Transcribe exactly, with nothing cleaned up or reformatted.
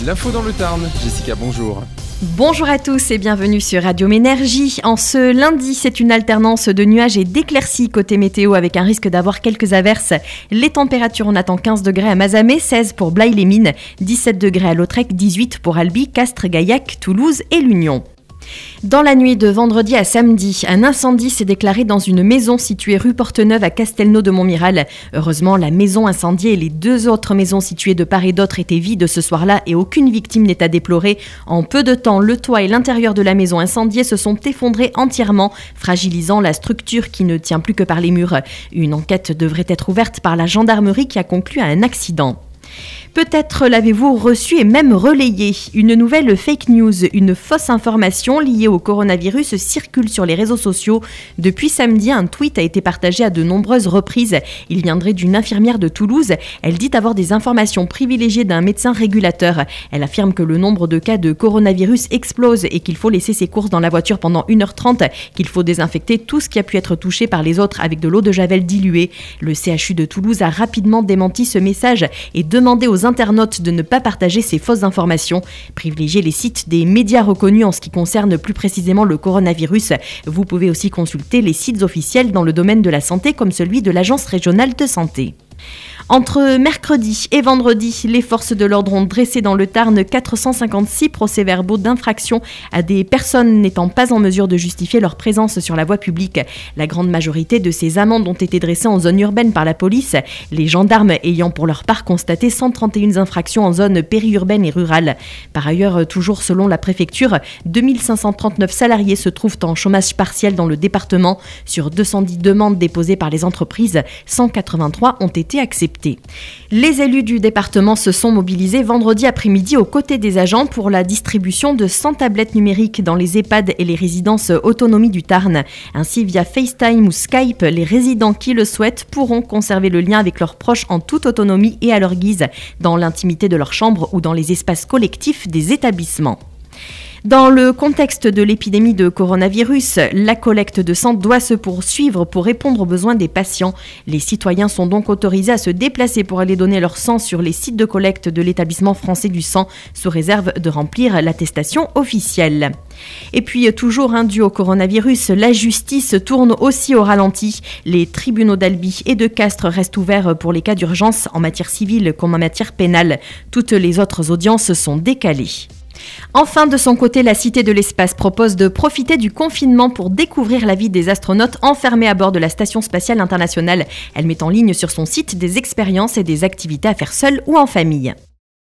L'info dans le Tarn. Jessica, bonjour. Bonjour à tous et bienvenue sur Radio Ménergie. En ce lundi, c'est une alternance de nuages et d'éclaircies côté météo avec un risque d'avoir quelques averses. Les températures, on attend quinze degrés à Mazamet, seize pour Blaye-les-Mines, dix-sept degrés à Lautrec, dix-huit pour Albi, Castres, Gaillac, Toulouse et l'Union. Dans la nuit de vendredi à samedi, un incendie s'est déclaré dans une maison située rue Porteneuve à Castelnau de Montmiral. Heureusement, la maison incendiée et les deux autres maisons situées de part et d'autre étaient vides ce soir-là et aucune victime n'est à déplorer. En peu de temps, le toit et l'intérieur de la maison incendiée se sont effondrés entièrement, fragilisant la structure qui ne tient plus que par les murs. Une enquête devrait être ouverte par la gendarmerie qui a conclu à un accident. Peut-être l'avez-vous reçu et même relayé. Une nouvelle fake news, une fausse information liée au coronavirus circule sur les réseaux sociaux. Depuis samedi, un tweet a été partagé à de nombreuses reprises. Il viendrait d'une infirmière de Toulouse. Elle dit avoir des informations privilégiées d'un médecin régulateur. Elle affirme que le nombre de cas de coronavirus explose et qu'il faut laisser ses courses dans la voiture pendant une heure trente, qu'il faut désinfecter tout ce qui a pu être touché par les autres avec de l'eau de javel diluée. Le C H U de Toulouse a rapidement démenti ce message et demandé aux internautes de ne pas partager ces fausses informations. Privilégiez les sites des médias reconnus en ce qui concerne plus précisément le coronavirus. Vous pouvez aussi consulter les sites officiels dans le domaine de la santé comme celui de l'Agence régionale de santé. Entre mercredi et vendredi, les forces de l'ordre ont dressé dans le Tarn quatre cent cinquante-six procès-verbaux d'infraction à des personnes n'étant pas en mesure de justifier leur présence sur la voie publique. La grande majorité de ces amendes ont été dressées en zone urbaine par la police, les gendarmes ayant pour leur part constaté cent trente et une infractions en zone périurbaine et rurale. Par ailleurs, toujours selon la préfecture, deux mille cinq cent trente-neuf salariés se trouvent en chômage partiel dans le département. Sur deux cent dix demandes déposées par les entreprises, cent quatre-vingt-trois ont été acceptées. Les élus du département se sont mobilisés vendredi après-midi aux côtés des agents pour la distribution de cent tablettes numériques dans les EHPAD et les résidences autonomie du Tarn. Ainsi, via FaceTime ou Skype, les résidents qui le souhaitent pourront conserver le lien avec leurs proches en toute autonomie et à leur guise, dans l'intimité de leur chambre ou dans les espaces collectifs des établissements. Dans le contexte de l'épidémie de coronavirus, la collecte de sang doit se poursuivre pour répondre aux besoins des patients. Les citoyens sont donc autorisés à se déplacer pour aller donner leur sang sur les sites de collecte de l'établissement français du sang, sous réserve de remplir l'attestation officielle. Et puis, toujours hein, dû au coronavirus, la justice tourne aussi au ralenti. Les tribunaux d'Albi et de Castres restent ouverts pour les cas d'urgence en matière civile comme en matière pénale. Toutes les autres audiences sont décalées. Enfin, de son côté, la Cité de l'Espace propose de profiter du confinement pour découvrir la vie des astronautes enfermés à bord de la Station spatiale internationale. Elle met en ligne sur son site des expériences et des activités à faire seul ou en famille.